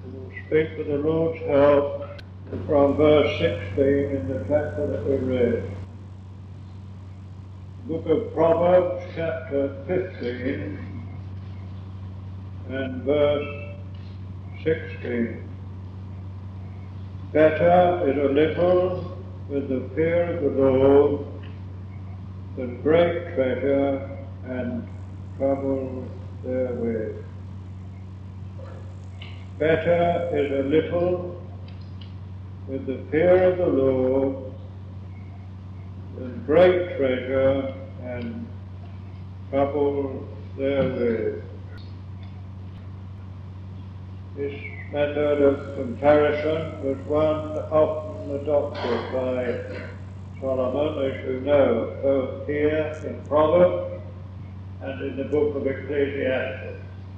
We will speak with the Lord's help from verse 16 in the chapter that we read. Book of Proverbs, chapter 15 and verse 16. Better is a little with the fear of the Lord than great treasure and trouble therewith. Better is a little with the fear of the Lord than great treasure and trouble therewith. This method of comparison was one often adopted by Solomon, as you know, both here in Proverbs and in the book of Ecclesiastes,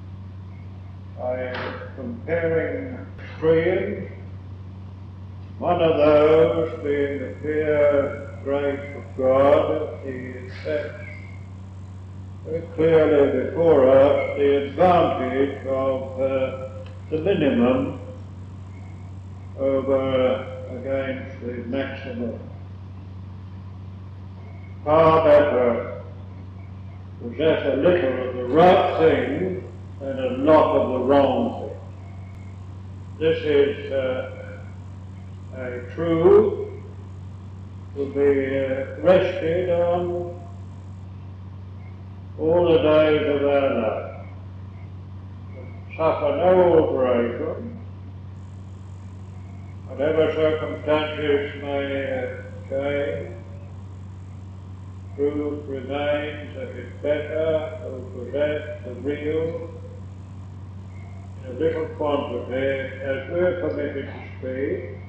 by comparing extremes, one of those being the fear, grace of God. He sets very clearly before us the advantage of the minimum over against the maximum. Far better possess a little of the right thing than a lot of the wrong thing. This is a truth to be rested on all the days of our life. Suffer no alteration, whatever circumstances may change. Truth remains that it's better to possess the real in a little quantity, as we're permitted to speak,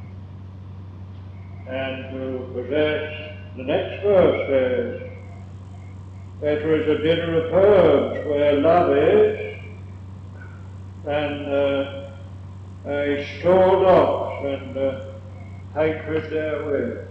and to possess, the next verse says, better is a dinner of herbs where love is than a stored ox and hatred therewith.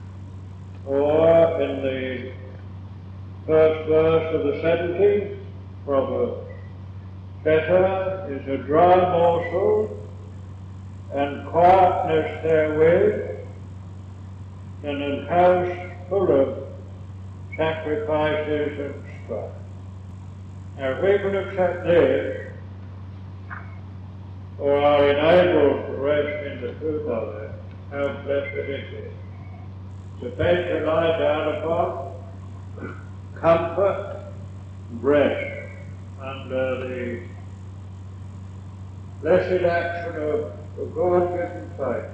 Or in the first verse of the 17th Proverb, better is a dry morsel and quietness therewith than an house full of sacrifices and strife. Now, if we can accept this, or are enabled to rest in the truth of it, how blessed it is. It's a bed to lie down upon, comfort, rest, under the blessed action of the God-given faith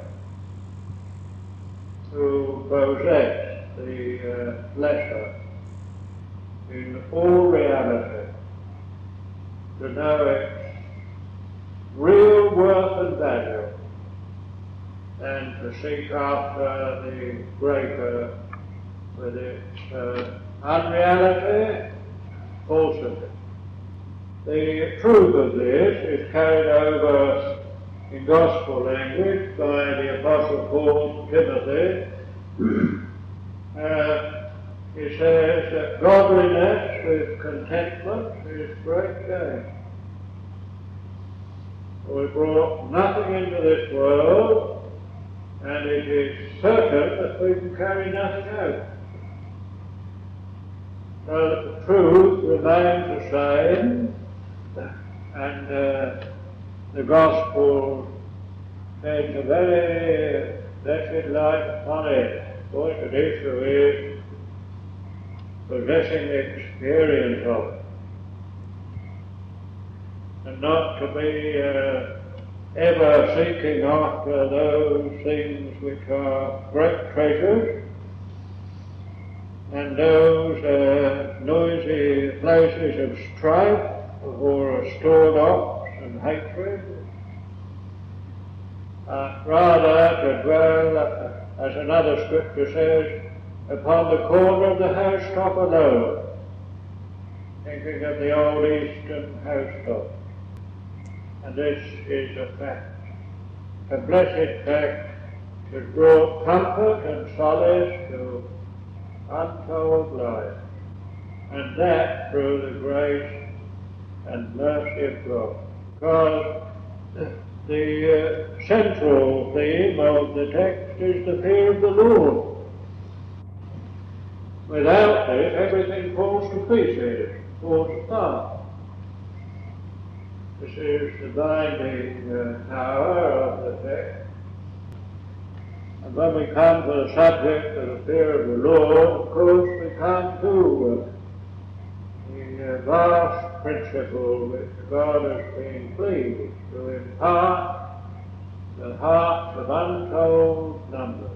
to possess the lesser in all reality, to know its real worth and value, and to seek after the greater with its unreality, falsity. The truth of this is carried over in gospel language by the Apostle Paul to Timothy. He says that godliness with contentment is great gain. We brought nothing into this world, and it is certain that we can carry nothing out. So that the truth remains the same, and the gospel sheds a very blessed light upon it. What the issue is possessing the experience of it, and not to be ever seeking after those things which are great treasures and those noisy places of strife or stored ox and hatred. Rather to dwell, as another scripture says, upon the corner of the housetop alone, thinking of the old eastern housetop. And this is a fact, a blessed fact, which has brought comfort and solace to untold life, and that through the grace and mercy of God. Because the central theme of the text is the fear of the Lord. Without it, everything falls to pieces, falls apart. This is the binding power of the text. And when we come to the subject of the fear of the Lord, of course we come to the vast principle which God has been pleased to impart to the hearts of untold numbers.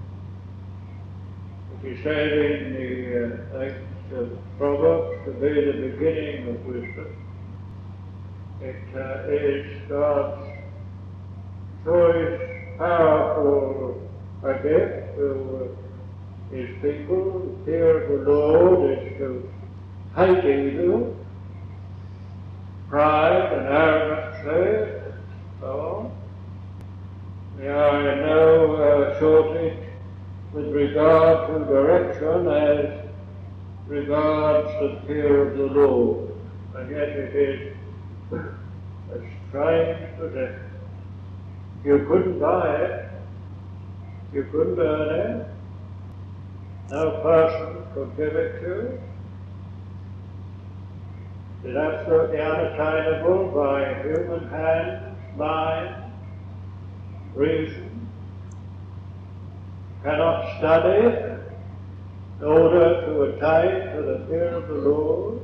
He said in the 8th of Proverbs to be the beginning of wisdom. It is God's choice, powerful gift to his people. The fear of the Lord is to hate evil, pride and arrogancy, and so on. We are in no shortage with regard to direction as regards the fear of the Lord. And yet it is a strange possession. You couldn't buy it. You couldn't earn it. No person could give it to you. It's absolutely unattainable by human hands, mind, reason. Cannot study in order to attain to the fear of the Lord,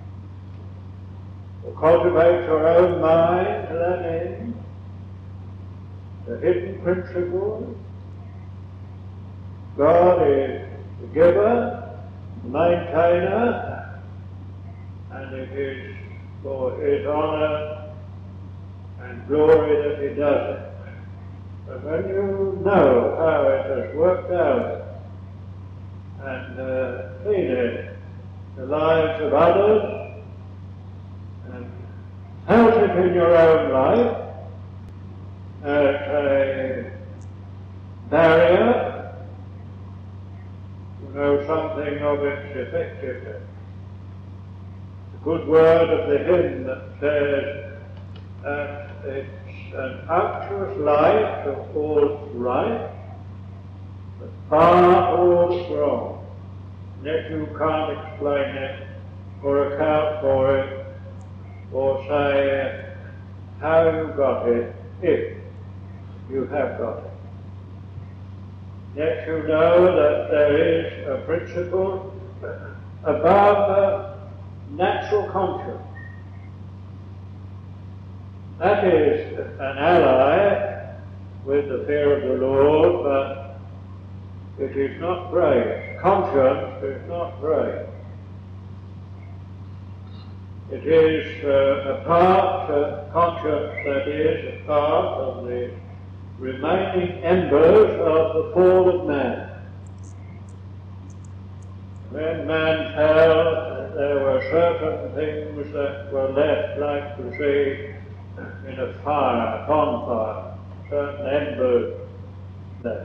or cultivate your own mind to that end, the hidden principle. God is the giver, the maintainer, and it is for his honour and glory that he does it. But when you know how it has worked out and seen it, the lives of others, and felt it in your own life as a barrier, you know something of its effectiveness. The good word of the hymn that says that it's an unctuous life of all right, but far all wrong. Yet you can't explain it or account for it or say how you got it, if you have got it. Yet you know that there is a principle above natural conscience. That is an ally with the fear of the Lord, but it is not great. Conscience is not great. It is a part, conscience that is a part of the remaining embers of the fall of man. When man fell, there were certain things that were left like to see in a fire, bonfire, certain embers left.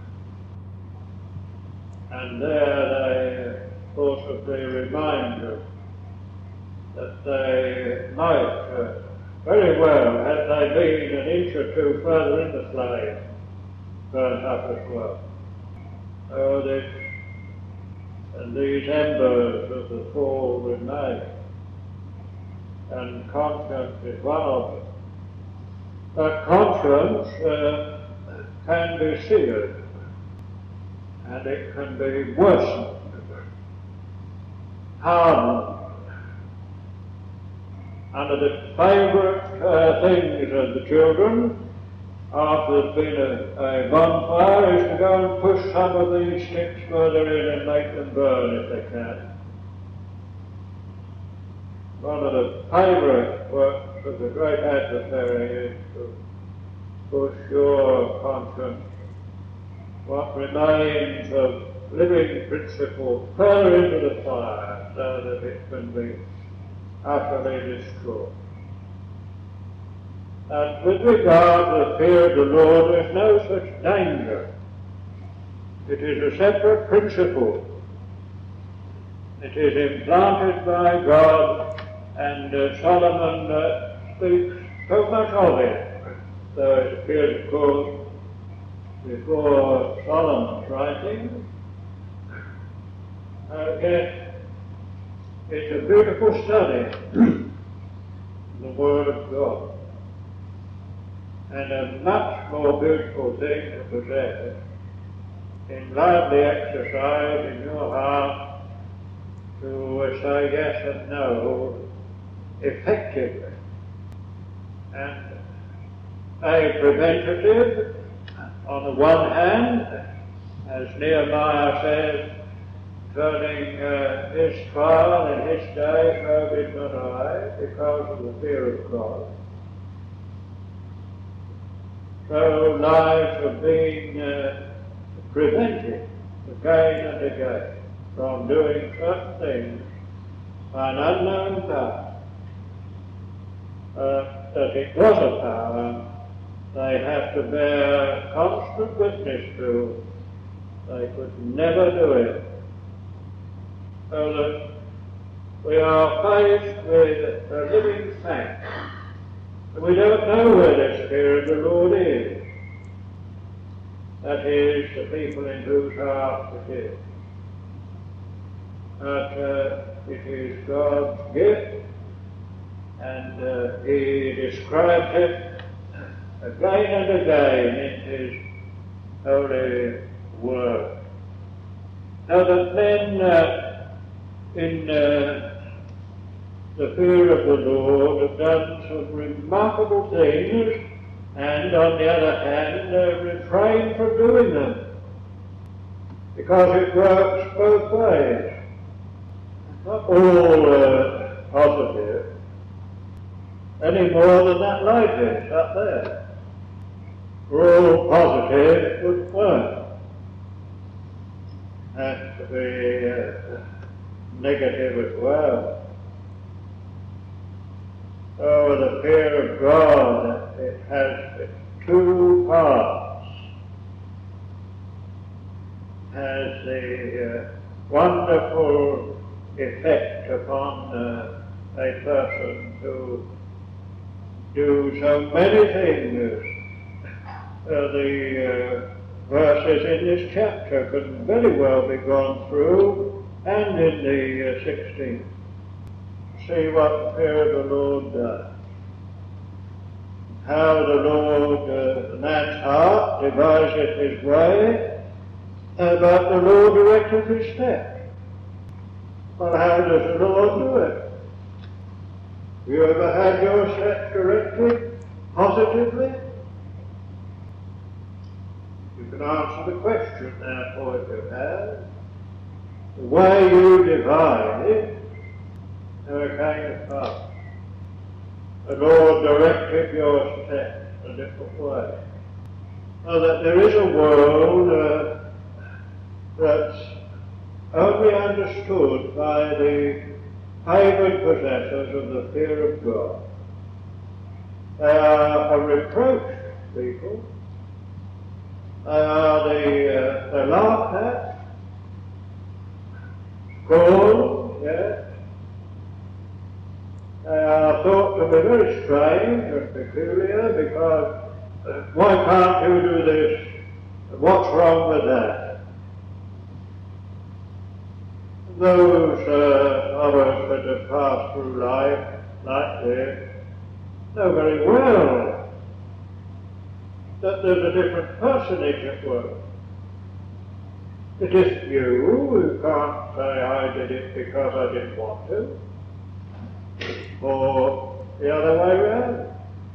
And there they possibly remind us that they might very well, had they been an inch or two further in the flame, burnt up as well. Oh, and these embers of the fall remain, and conscience is one of them. But conscience can be seared, and it can be worsened, hardened. Under the favourite things of the children, after there's been a bonfire, is to go and push some of these sticks further in and make them burn if they can. One of the favourite works of the great adversary is to push your conscience, what remains of living principle, further into the fire so that it can be utterly destroyed. And with regard to the fear of the Lord, there is no such danger. It is a separate principle. It is implanted by God, and Solomon speaks so much of it though it appears, of course, before Solomon's writing. Yet it's a beautiful study, the Word of God, and a much more beautiful thing to possess in lively exercise in your heart to say yes and no effectively, and a preventative on the one hand, as Nehemiah says, turning his trial in his day, so did not I, because of the fear of God. So lives have been prevented again and again from doing certain things by an unknown power. That it was a power they have to bear constant witness to. They could never do it. So that we are faced with a living fact. We don't know where the Spirit of the Lord is. That is, the people in whose hearts it is. But it is God's gift, and He describes it again and again in His holy word. Now that men in the fear of the Lord have done some remarkable things, and on the other hand refrain from doing them, because it works both ways. Not all positive, any more than that light is up there. For all positive, it wouldn't work. Has to be negative as well. Oh, the fear of God, it has two parts. Has the wonderful effect upon a person to do so many things. The verses in this chapter could very well be gone through, and in the 16th. See what the fear of the Lord does. How the Lord, the man's heart deviseth his way, but the Lord directeth his steps. Well, how does the Lord do it? Have you ever had your steps directed positively? You can answer the question, therefore, if you have. The way you divide it, never came to pass. The Lord directed your steps a different way. So that there is a world that's only understood by the favoured possessors of the fear of God. They are a reproach people. They are they're laughed at, scorned, yes. They are thought to be very strange and peculiar because why can't you do this? What's wrong with that? Those of us that have passed through life like this know very well that there's a different personage at work. It isn't you who can't say I did it because I didn't want to, or the other way around.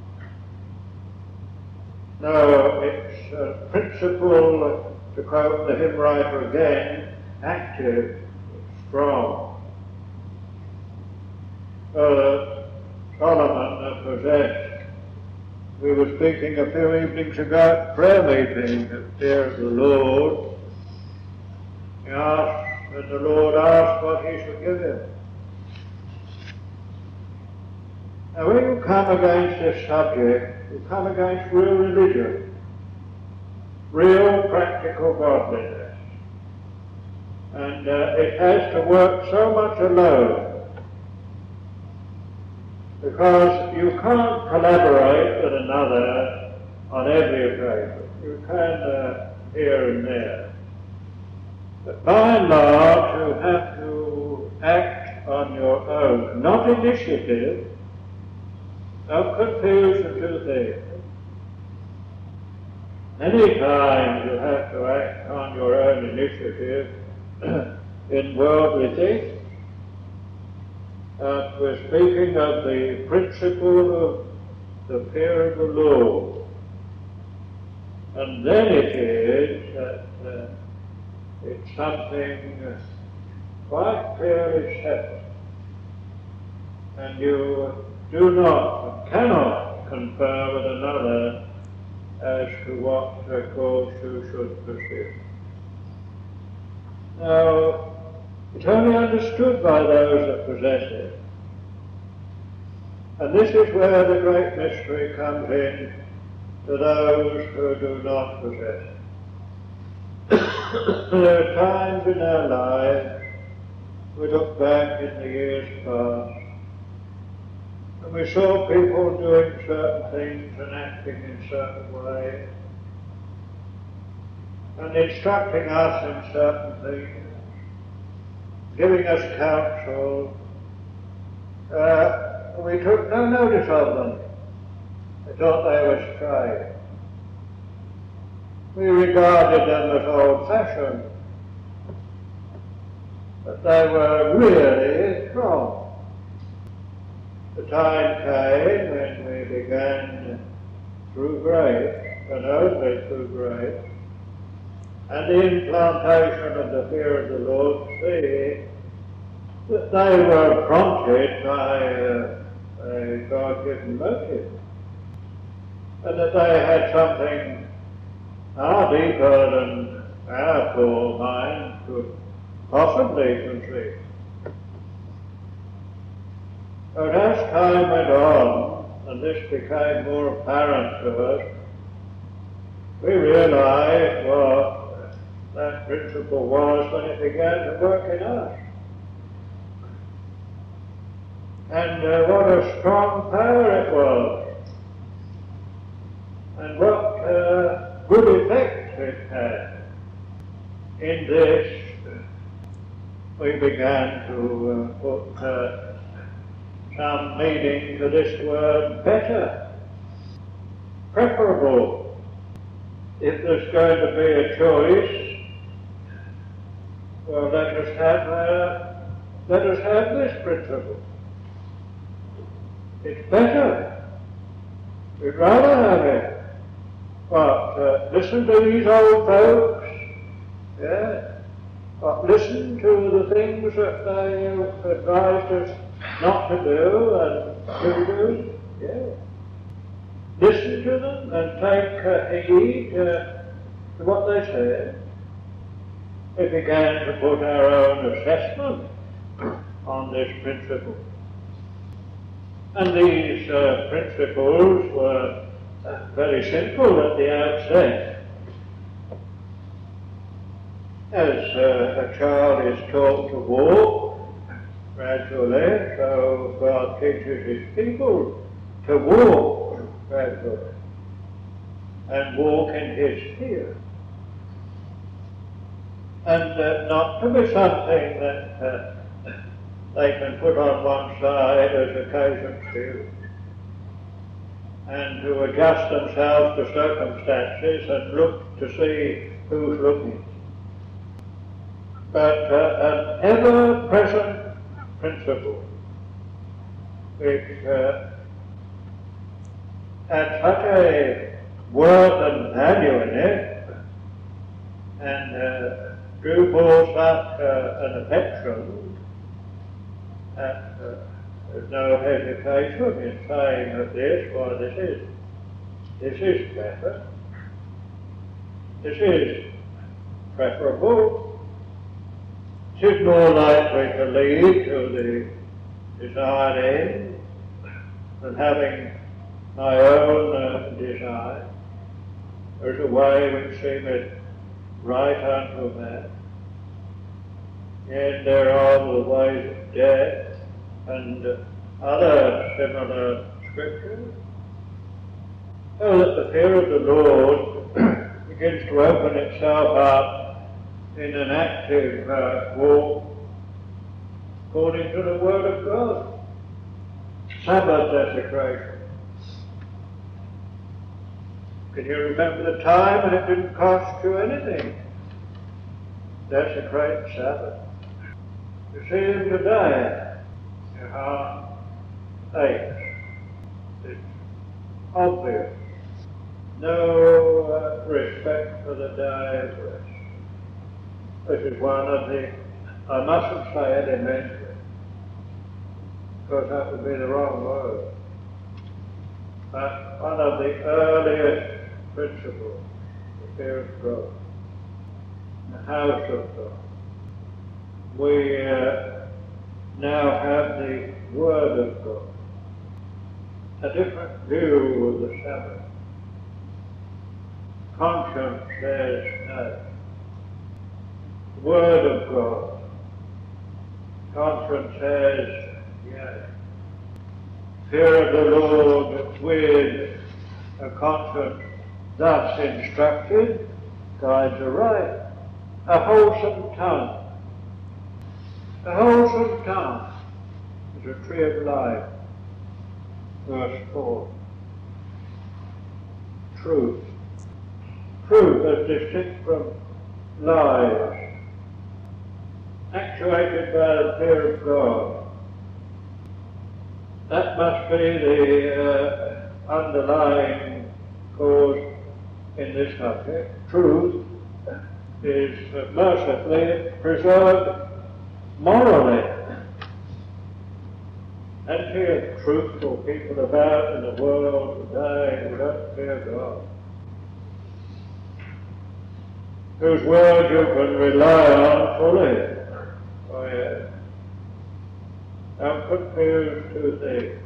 No, it's a principle, to quote the hymn writer again, active, strong. Solomon possessed. We were speaking a few evenings ago at prayer meeting, the fear of the Lord. He asked, when the Lord asked what he should give him. Now when you come against this subject, you come against real religion, real practical godliness. And it has to work so much alone, because you can't collaborate with another on every occasion. You can here and there. But by and large, you have to act on your own, not initiative. Don't confuse the two things. Many times you have to act on your own initiative in worldly things. We're speaking of the principle of the fear of the Lord. And then it is that it's something quite clearly set. And you do not, cannot confer with another as to what course you should pursue. Now, it's only understood by those that possess it. And this is where the great mystery comes in to those who do not possess it. There are times in our lives, we look back in the years past, and we saw people doing certain things and acting in certain ways, and instructing us in certain things, giving us counsel. We took no notice of them. We thought they were straying. We regarded them as old-fashioned, but they were really wrong. The time came when we began, through grace, and only through grace, and the implantation of the fear of the Lord, see that they were prompted by a God-given motive, and that they had something far deeper than our poor mind could possibly conceive. But as time went on, and this became more apparent to us, we realized what that principle was when it began to work in us. And what a strong power it was, and what good effect it had. In this, we began to put some meaning to this word better, preferable. If there's going to be a choice, well, let us have this principle. It's better. We'd rather have it. But listen to these old folks, yeah. But listen to the things that they advised us not to do and to do, yeah. Listen to them and take heed to what they said. We began to put our own assessment on this principle. And these principles were very simple at the outset. As a child is taught to walk gradually, so God teaches his people to walk gradually and walk in his fear. And not to be something that they can put on one side as occasion suits, and to adjust themselves to circumstances and look to see who's looking. But an ever-present principle which had such a worth and value in it, and drew forth such an affection, that there's no hesitation in saying that this is better, this is preferable, this is more likely to lead to the desired end than having my own desire. There's a way which seemeth right unto man, yet there are the ways of death, and other similar scriptures. so that the fear of the Lord begins to open itself up in an active walk according to the Word of God. Sabbath desecration. Can you remember the time when it didn't cost you anything? Desecrate Sabbath. You see them today. Your heart aches. It's obvious. No respect for the day of rest. This is one of the, I mustn't say elementary, because that would be the wrong word, but one of the earliest principles, the fear of God, the house of God. We now have the Word of God, a different view of the Sabbath. Conscience says no. The Word of God. Conscience says yes. Fear of the Lord with a conscience thus instructed guides aright. A wholesome tongue. A wholesome tongue is a tree of life. Verse 4. Truth. Truth as distinct from lies. Actuated by the fear of God. That must be the underlying cause in this subject. Truth is mercifully preserved morally. Plenty of truthful people about in the world today who don't fear God, whose word you can rely on fully. Oh yes. Don't confuse two things.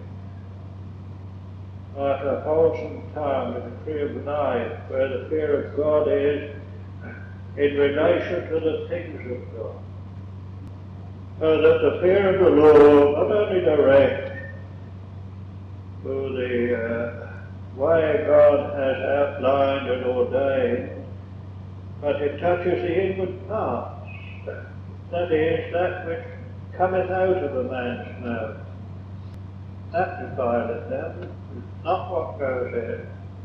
Like a wholesome tongue and a tree of life, where the fear of God is in relation to the things of God. So that the fear of the Lord not only directs to the way God has outlined and ordained, but it touches the inward parts. That is, that which cometh out of a man's mouth. That defileth them, not what goes in.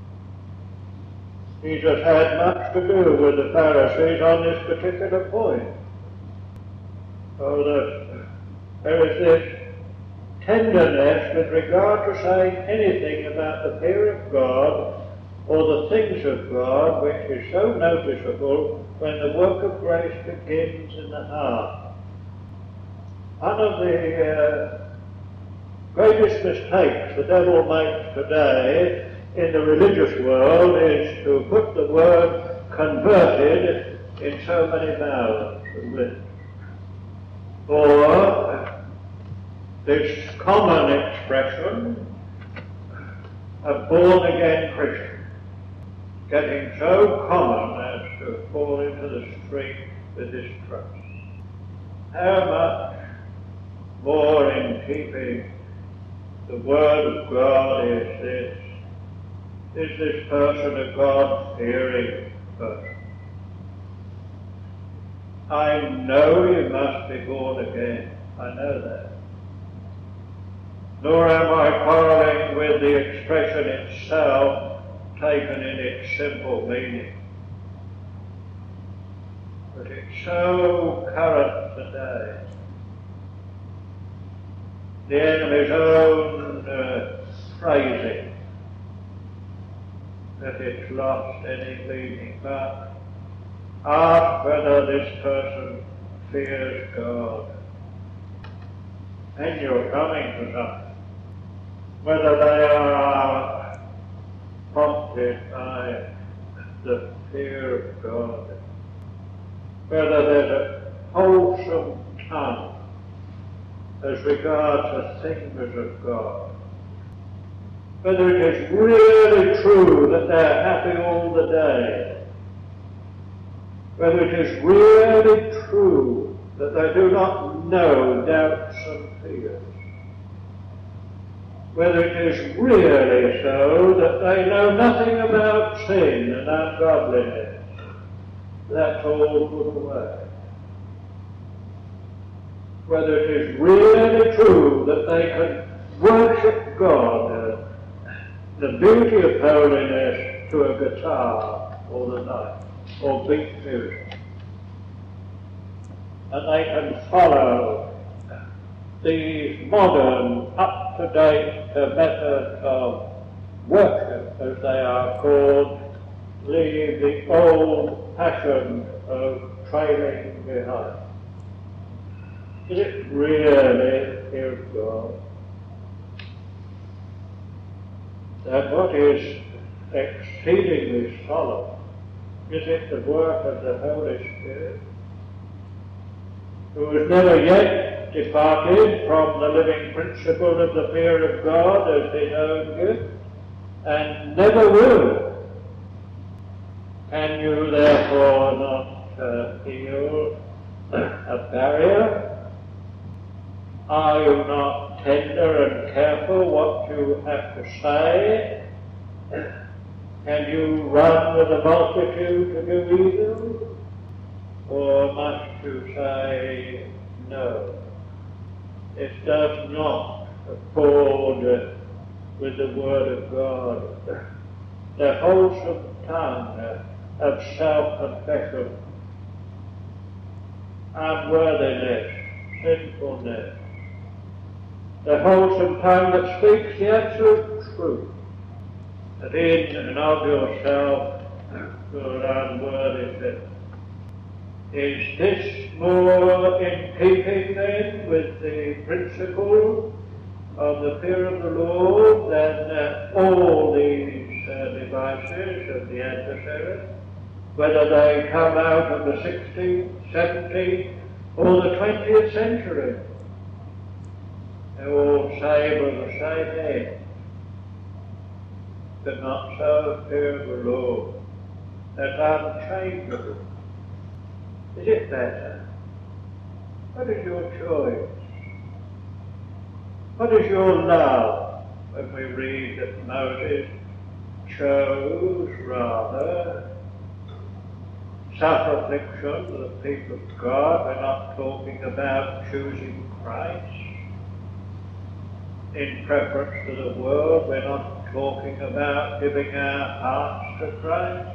Jesus had much to do with the Pharisees on this particular point. So that there is this tenderness with regard to saying anything about the fear of God or the things of God, which is so noticeable when the work of grace begins in the heart. One of the greatest mistakes the devil makes today in the religious world is to put the word converted in so many mouths and lips. Or this common expression of born-again Christian, getting so common as to fall into the street with distrust. How much more in keeping the Word of God is this? Is this person a God-fearing person? I know you must be born again. I know that. Nor am I quarreling with the expression itself taken in its simple meaning. But it's so current today. The enemy's own phrasing that it's lost any meaning. But ask whether this person fears God. And you're coming to something. Whether they are prompted by the fear of God. Whether there's a wholesome tongue as regards the things of God. Whether it is really true that they're happy all the day. Whether it is really true that they do not know doubts and fears. whether it is really so that they know nothing about sin and ungodliness. That's all put away. Whether it is really true that they can worship God, the beauty of holiness, to a guitar all the night, or beat music. And they can follow these modern, up-to-date methods of worship, as they are called, leave the old passion of trailing behind. Is it really of God? That what is exceedingly solemn, is it the work of the Holy Spirit, who has never yet departed from the living principle of the fear of God as his own gift, and never will? Can you therefore not feel a barrier? Are you not tender and careful what you have to say? Can you run with the multitude to do evil? Or must you say no? It does not accord with the Word of God. The wholesome tongue of self-confession, unworthiness, sinfulness, the wholesome tongue that speaks the absolute truth, that in and of yourself good unworthiness. Is this more in keeping then with the principle of the fear of the Lord than all these devices of the adversary, whether they come out of the 16th, 17th, or the 20th century? They all savour the same end, but not so fear of the Lord. That's unchangeable. Is it better? What is your choice? What is your love? When we read that Moses chose rather suffer affliction for the people of God, we're not talking about choosing Christ in preference to the world. We're not talking about giving our hearts to Christ.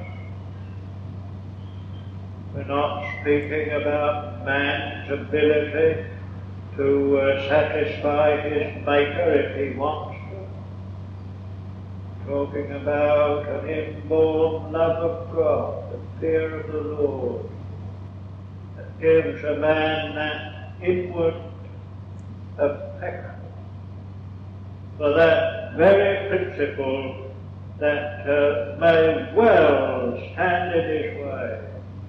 We're not speaking about man's ability to satisfy his Maker if he wants to. Talking about an inborn love of God, the fear of the Lord, that gives a man that inward affection for that very principle that may well stand in his way,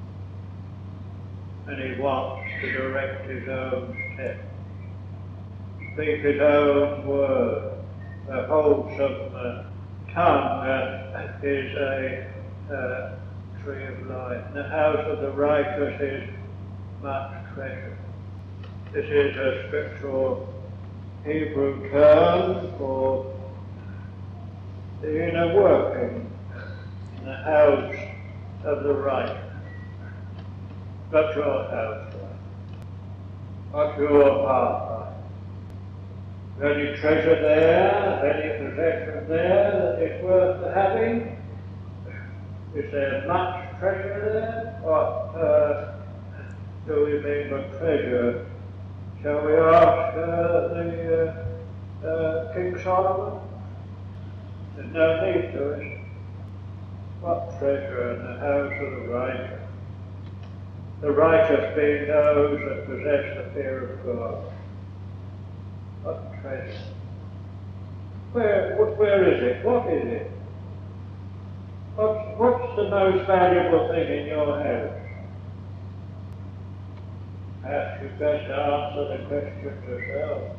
and he wants to direct his own steps, speak his own word. The wholesome tongue is a tree of life. In the house of the righteous is much treasure. This is a scriptural Hebrew term for the inner working in the house of the righteous. What's your house like? What's your heart like? Any treasure there, any possession there that is worth having? Is there much treasure there? What do we mean by treasure? Shall we ask King Solomon? There's no need to it. What treasure in the house of the righteous? The righteous being those that possess the fear of God. What treasure? Where is it? What is it? What's the most valuable thing in your house? Perhaps you'd best answer the question yourself.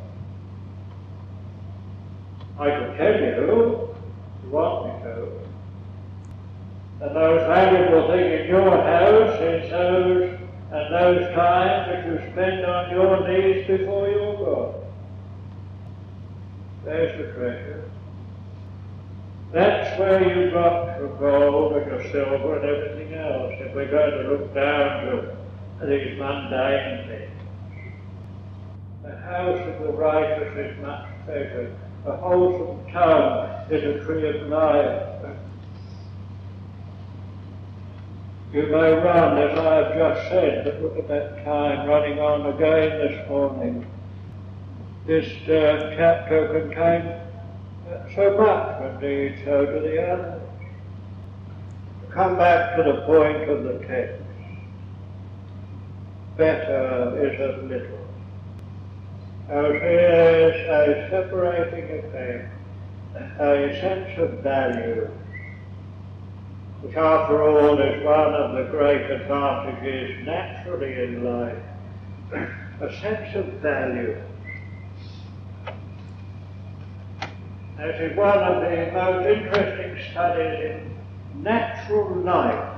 I can tell you, if you want me to. The most valuable thing in your house is those times that you spend on your knees before your God. There's the treasure. That's where you drop your gold and your silver and everything else. If we're going to look down to these mundane things. The house of the righteous is much treasured. A wholesome tongue is a tree of life. You may run, as I have just said, but look at that time running on again this morning. This chapter contains so much, indeed, so do the others. To come back to the point of the text, better is of little. As is a separating effect, a sense of value, which after all is one of the great advantages naturally in life, a sense of value. This is one of the most interesting studies in natural life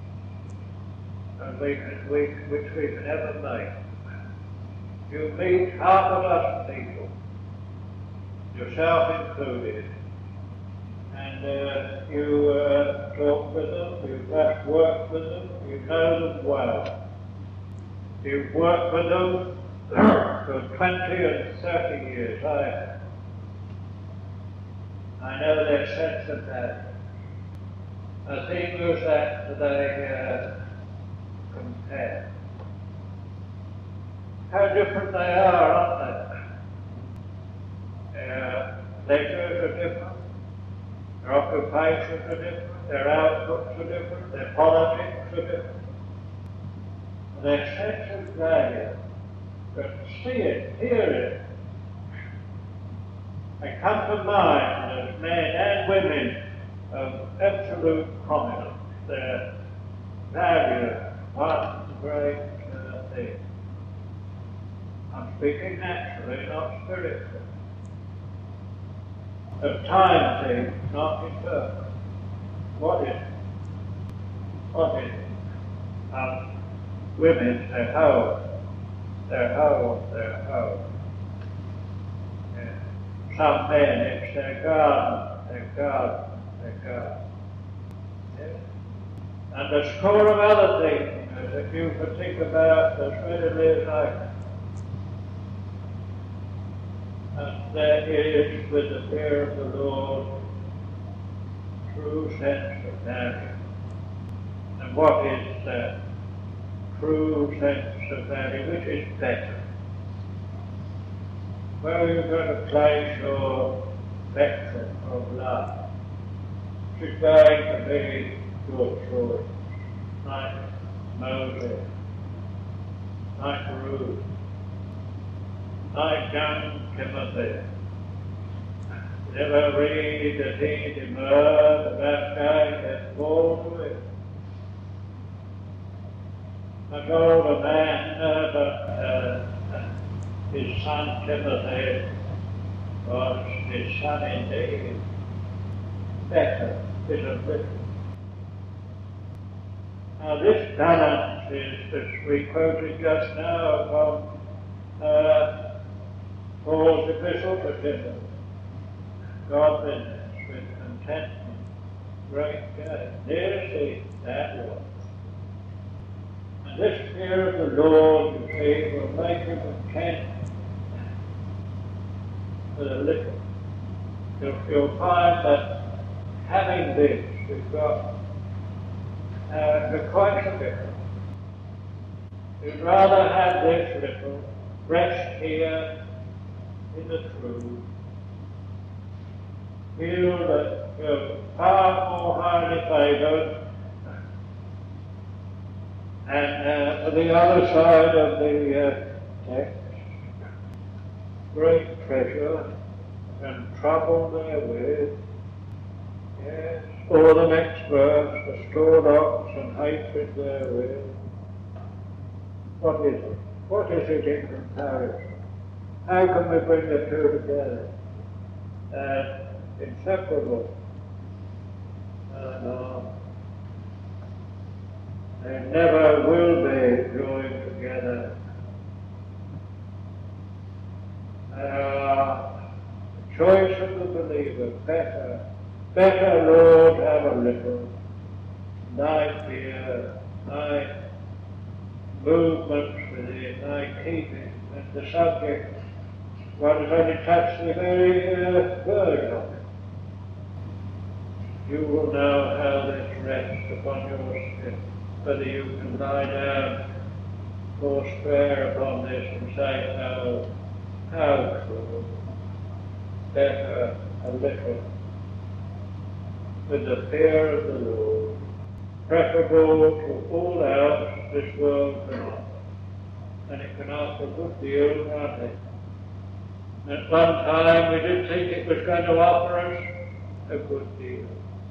which we can ever make. You meet half a dozen people, yourself included, and you talk with them, you perhaps work with them, you know them well. You've worked with them for 20 and 30 years. I know their sense of that. I think was that they compare. How different they are, aren't they? Their leisures are different, their occupations are different, their outputs are different, their politics are different. Their sense of value, but see it, hear it. They come to mind as men and women of absolute prominence. Their value, one great thing. I'm speaking naturally, not spiritually. Of time things, not eternal. What is it? What is it? Women, their home, their home, their home. Yeah. Some men, it's their garden, their garden, their garden. Yeah. And a score of other things that you could think about as readily as I can. And there is, with the fear of the Lord, true sense of value. And what is that true sense of value? Which is better? Where are you going to place your spectrum of love? Which is going to be your choice, like Moses, like Ruth, like young Timothy. Never read that he demurred about going and born with. Much older man, but his son Timothy was his son indeed. Better is a little. Now this balance is, as we quoted just now from Paul's epistle to Timothy. Godliness with contentment, great gain. There see that one. And this fear of the Lord, you see, will make you content with a little. You'll find that having this, you've got quite a bit. You'd rather have this little, rest here in the truth, feel that you're far more highly favoured, and to the other side of the text, great treasure and trouble therewith. Yes, or the next verse, the stored ox and hatred therewith. What is it? What is it in comparison? How can we bring the two together? Inseparable. No. They never will be joined together. They are a choice Better, Lord, have a little. Thy fear, thy movements within, thy keeping, and the subject, one has only touched the very verge of it. You will know how this rests upon your spirit, whether you can lie down or swear upon this and say, how true, better a little, with the fear of the Lord, preferable to all else this world can offer. And it can offer a good deal, can't it? At one time we did think it was going to offer us a good deal.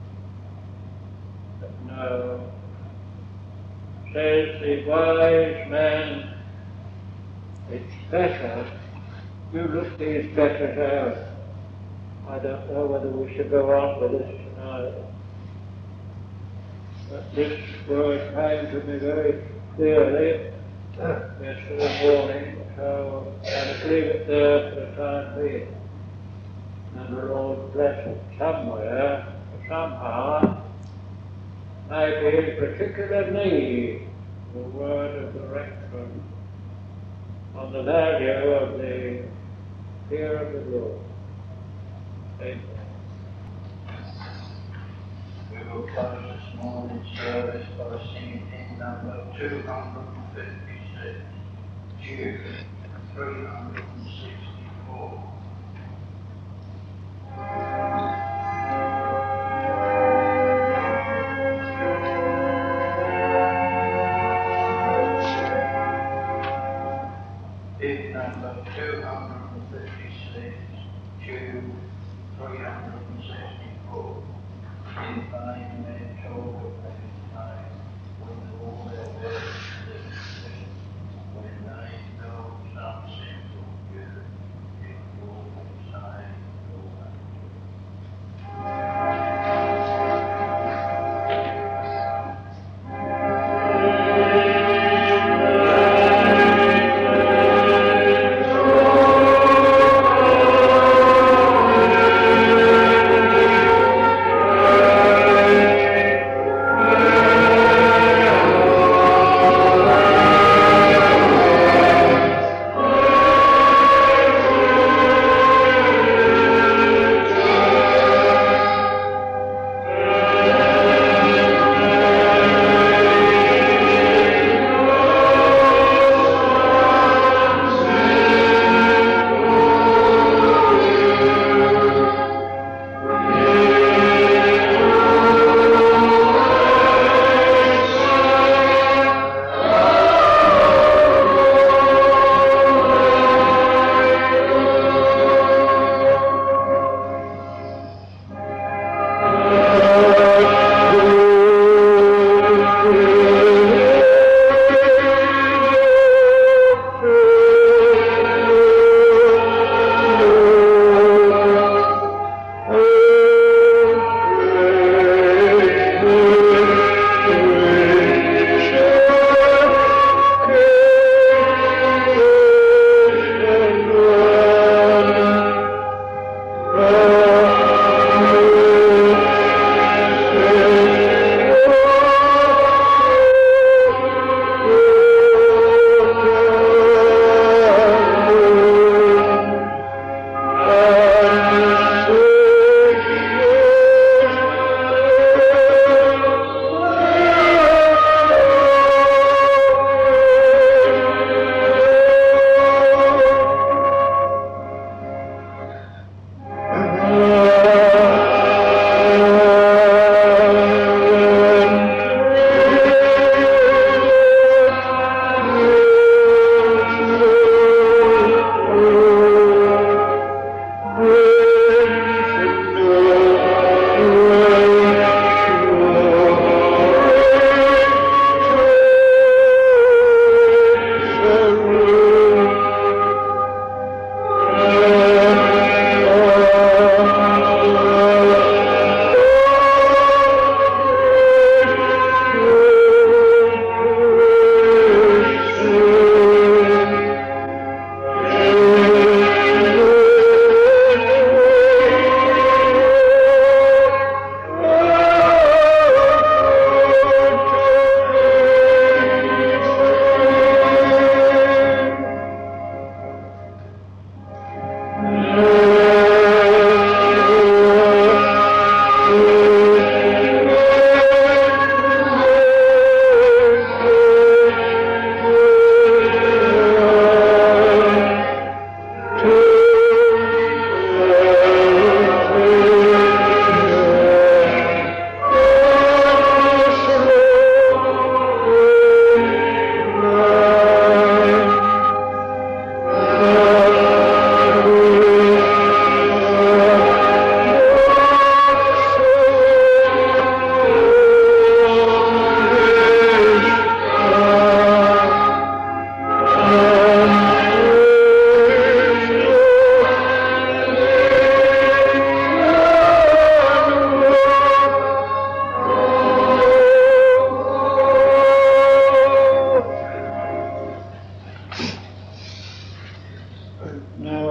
But no. Says the wise man, it's better. You look these betters out. I don't know whether we should go on with this tonight. But this word came to me very clearly yesterday morning, so I'll leave it there for the time being. And the Lord bless it somewhere, somehow, maybe in particular need, the word of the rector on the value of the fear of the Lord. Amen. We will close this morning's service by singing hymn number 256, Jude 364. Hymn number 256, Jude 364. In thine men talk of that time, when all their words live, when they know some simple good, in your side, your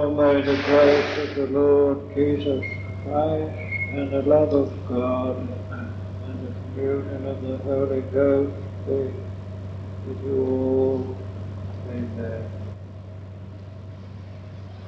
Now may the grace of the Lord Jesus Christ and the love of God and the communion of the Holy Ghost be with you all. Amen.